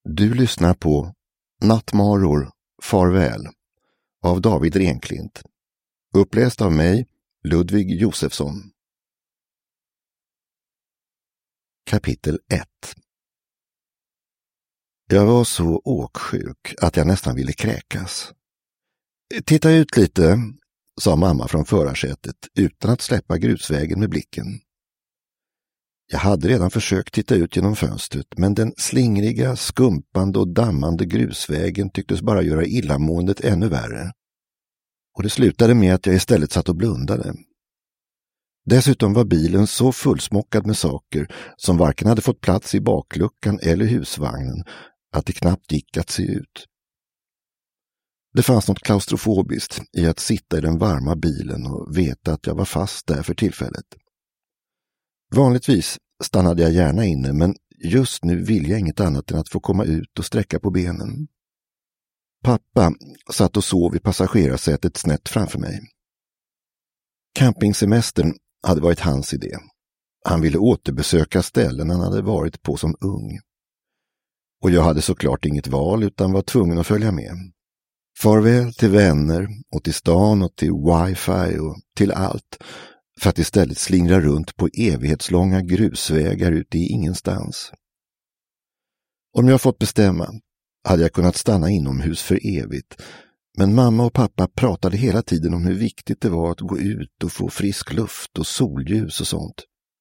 Du lyssnar på Nattmaror, farväl av David Renklint. Uppläst av mig, Ludvig Josefsson. Kapitel 1. Jag var så åksjuk att jag nästan ville kräkas. Titta ut lite, sa mamma från förarsätet utan att släppa grusvägen med blicken. Jag hade redan försökt titta ut genom fönstret, men den slingriga, skumpande och dammande grusvägen tycktes bara göra illamåendet ännu värre. Och det slutade med att jag istället satt och blundade. Dessutom var bilen så fullsmockad med saker som varken hade fått plats i bakluckan eller husvagnen att det knappt gick att se ut. Det fanns något klaustrofobiskt i att sitta i den varma bilen och veta att jag var fast där för tillfället. Vanligtvis stannade jag gärna inne, men just nu ville jag inget annat än att få komma ut och sträcka på benen. Pappa satt och sov i passagerarsätet snett framför mig. Campingsemestern hade varit hans idé. Han ville återbesöka ställen han hade varit på som ung. Och jag hade såklart inget val utan var tvungen att följa med. Farväl till vänner och till stan och till wifi och till allt, för att istället slingra runt på evighetslånga grusvägar ute i ingenstans. Om jag fått bestämma hade jag kunnat stanna inomhus för evigt, men mamma och pappa pratade hela tiden om hur viktigt det var att gå ut och få frisk luft och solljus och sånt.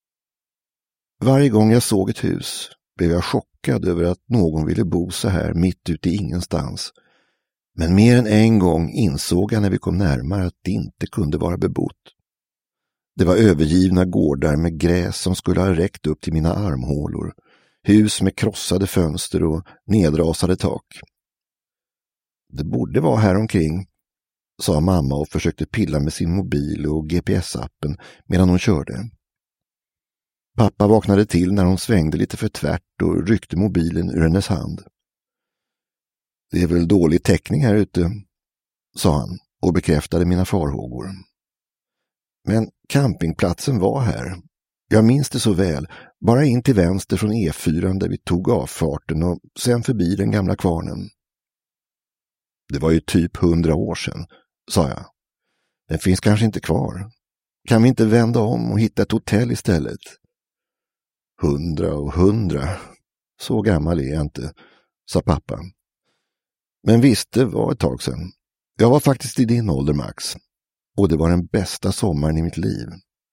Varje gång jag såg ett hus blev jag chockad över att någon ville bo så här mitt ute i ingenstans. Men mer än en gång insåg jag när vi kom närmare att det inte kunde vara bebott. Det var övergivna gårdar med gräs som skulle ha räckt upp till mina armhålor, hus med krossade fönster och nedrasade tak. Det borde vara här omkring, sa mamma och försökte pilla med sin mobil och GPS-appen medan hon körde. Pappa vaknade till när hon svängde lite för tvärt och ryckte mobilen ur hennes hand. Det är väl dålig täckning här ute, sa han och bekräftade mina farhågor. Men campingplatsen var här. Jag minns det så väl, bara in till vänster från E4 där vi tog avfarten och sen förbi den gamla kvarnen. Det var ju typ 100 år sedan, sa jag. Den finns kanske inte kvar. Kan vi inte vända om och hitta ett hotell istället? 100 och 100. Så gammal är jag inte, sa pappa. Men visst, det var ett tag sedan. Jag var faktiskt i din ålder, Max. Och det var den bästa sommaren i mitt liv.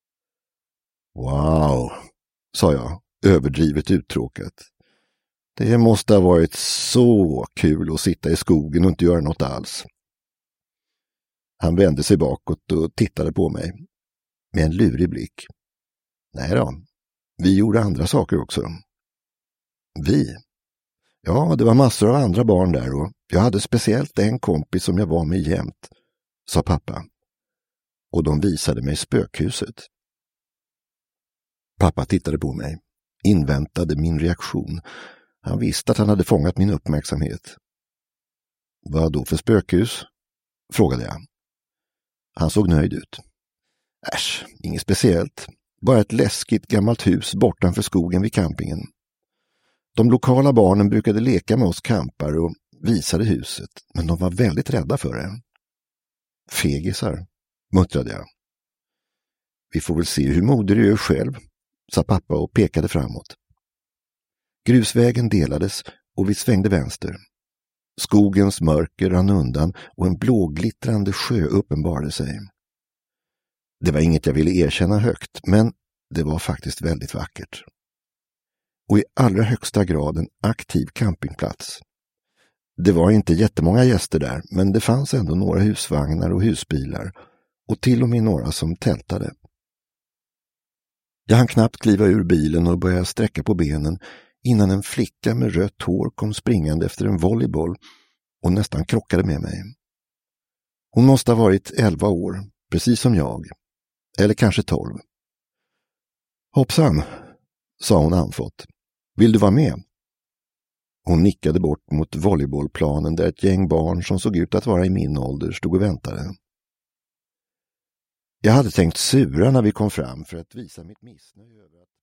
Wow, sa jag, överdrivet uttråkat. Det måste ha varit så kul att sitta i skogen och inte göra något alls. Han vände sig bakåt och tittade på mig med en lurig blick. Nej då, vi gjorde andra saker också. Vi? Ja, det var massor av andra barn där och jag hade speciellt en kompis som jag var med jämt, sa pappa. Och de visade mig spökhuset. Pappa tittade på mig, inväntade min reaktion. Han visste att han hade fångat min uppmärksamhet. Vad då för spökhus? Frågade jag. Han såg nöjd ut. Äsch, inget speciellt. Bara ett läskigt gammalt hus bortanför skogen vid campingen. De lokala barnen brukade leka med oss campar och visade huset, men de var väldigt rädda för det. Fegisar, muttrade jag. Vi får väl se hur moder du är själv, sa pappa och pekade framåt. Grusvägen delades och vi svängde vänster. Skogens mörker rann undan och en blåglittrande sjö uppenbarade sig. Det var inget jag ville erkänna högt, men det var faktiskt väldigt vackert. Och i allra högsta grad en aktiv campingplats. Det var inte jättemånga gäster där, men det fanns ändå några husvagnar och husbilar och till och med några som tältade. Jag hann knappt kliva ur bilen och börja sträcka på benen innan en flicka med rött hår kom springande efter en volleyboll och nästan krockade med mig. Hon måste ha varit 11 år, precis som jag. Eller kanske 12. Hoppsan, sa hon anfått. Vill du vara med? Hon nickade bort mot volleybollplanen där ett gäng barn som såg ut att vara i min ålder stod och väntade. Jag hade tänkt sura när vi kom fram för att visa mitt missnöje över att